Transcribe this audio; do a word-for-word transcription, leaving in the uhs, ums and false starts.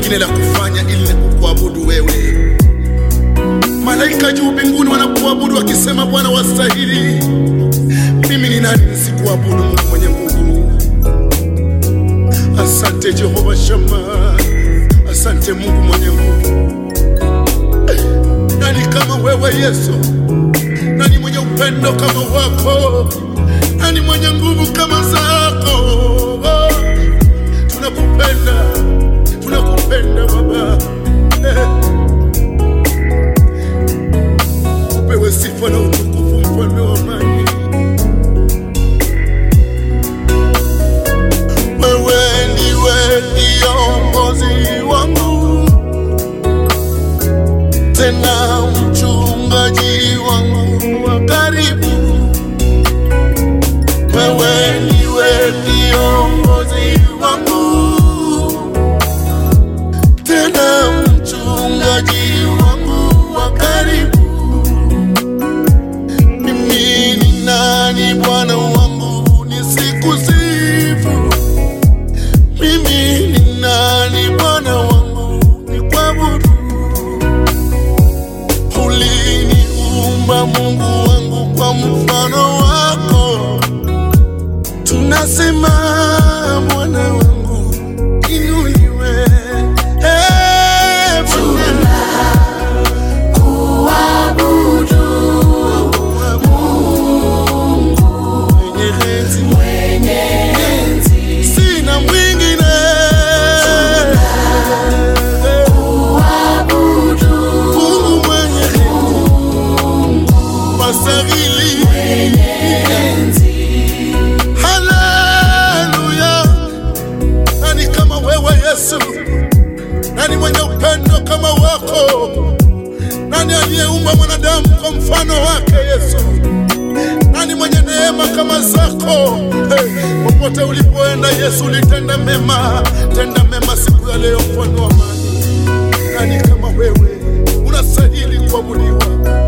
lingine la kufanya ili kukuabudu wewe. Malaika juu mbinguni wanakuabudu wakisema Bwana wastahili. Mimi ni nani nisikuabudu Mungu mwenye nguvu? Asante Jehova Shammah, asante Mungu mwenye nguvu. Nani kama wewe Yesu? Nani mwenye upendo kama wako? Nani mwenye nguvu kama zako? Oh, tunakupenda, tunakupenda Baba. Eh. Upewe sifa na utukufu mfalme wa amani. Wewe ndiwe kiongozi wangu, tena mchungaji wangu wa karibu. Wewe ndiwe kiongozi wangu, tena mchungaji wangu wa karibu. Mimi ni nani Bwana wangu nisikusifu? Mimi ni nani Bwana wangu nikuabudu? Uliniumba Mungu wangu kwa mfano wako. Tunasema Bwana wangu inuliwe. Hey, Bwana kuabudu Mungu mwenye enzi, sina mwingine. Kuabudu Mungu mwenye enzi, wastahili mwenye enzi. Yesu, nani mwenye upendo kama wako? Nani aliyeumba mwanadamu kwa mfano wake Yesu? Nani mwenye neema kama zako? Hey, popote ulipoenda Yesu ulitenda mema. Tenda mema siku ya leo mfano wa amani. Nani kama wewe? Unastahili kuabudiwa.